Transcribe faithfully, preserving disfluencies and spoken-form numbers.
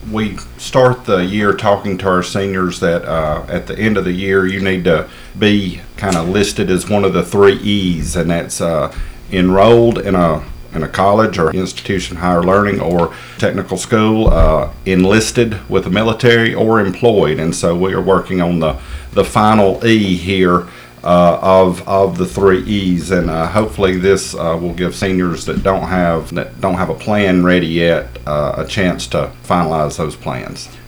we start the year talking to our seniors that uh, at the end of the year you need to be kind of listed as one of the three E's, and that's uh, enrolled in a in a college or institution of higher learning or technical school, uh, enlisted with the military, or employed. And so we are working on the, the final E here uh, of of the three E's, and uh, hopefully this uh, will give seniors that don't have that don't have a plan ready yet uh, a chance to finalize those plans.